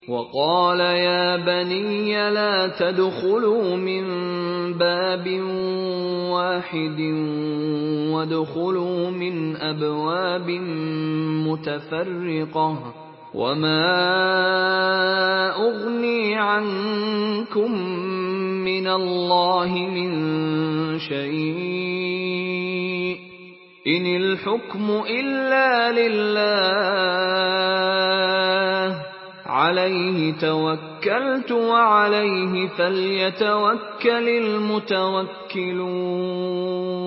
وَقَالَ يَا بَنِيَّ لَا تَدْخُلُوا مِن بَابٍ وَاحِدٍ وَادْخُلُوا مِنْ أَبْوَابٍ مُتَفَرِّقَةٍ ۖ وَمَا أُغْنِي عَنكُم مِّنَ اللَّهِ مِن شَيْءٍ ۖ إِنِ الْحُكْمُ إِلَّا لِلَّهِ ۖ عَلَيْهِ تَوَكَّلْتُ وَعَلَيْهِ فَلْيَتَوَكَّلِ الْمُتَوَكِّلُونَ